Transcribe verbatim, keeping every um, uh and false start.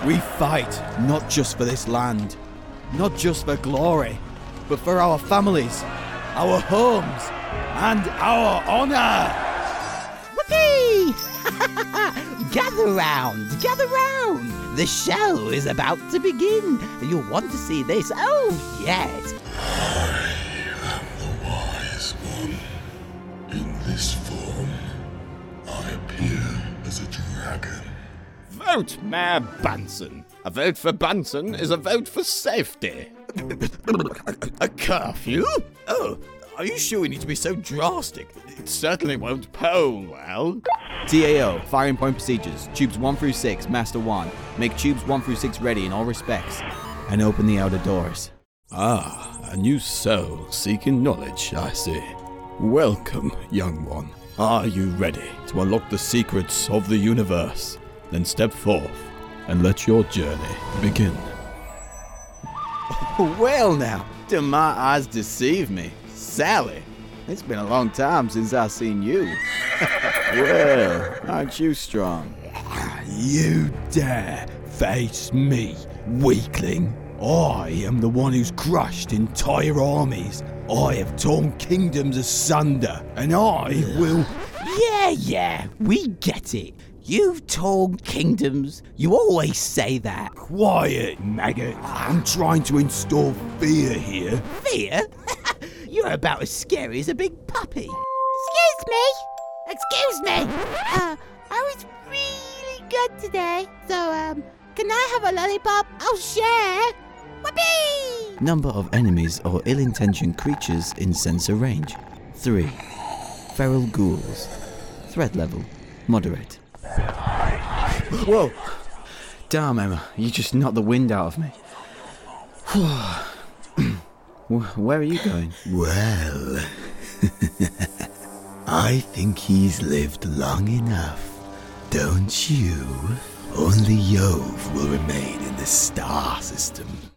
We fight not just for this land, not just for glory, but for our families, our homes, and our honor. Whoopee! Gather round, gather round. The show is about to begin. You'll want to see this. Oh, yes. I am the wise one. In this form, I appear as a dragon. Vote Mayor Bunsen. A vote for Bunsen is a vote for safety. A curfew? Oh, are you sure we need to be so drastic? It certainly won't poll well. T A O, firing point procedures. Tubes one through six, Master one. Make tubes one through six ready in all respects. And open the outer doors. Ah, a new soul seeking knowledge, I see. Welcome, young one. Are you ready to unlock the secrets of the universe? Then step forth and let your journey begin. Well now, do my eyes deceive me? Sally, it's been a long time since I've seen you. Well, aren't you strong? You dare face me, weakling? I am the one who's crushed entire armies. I have torn kingdoms asunder, and I will... Yeah, yeah, we get it. You've torn kingdoms. You always say that. Quiet, maggot. I'm trying to install fear here. Fear? You're about as scary as a big puppy. Excuse me. Excuse me. Uh, I was really good today. So, um, can I have a lollipop? I'll share. Whoopee! Number of enemies or ill-intentioned creatures in sensor range. three. Feral ghouls. Threat level. Moderate. Whoa! Damn, Emma, you just knocked the wind out of me. Where are you going? Well, I think he's lived long enough, don't you? Only Yov will remain in the star system.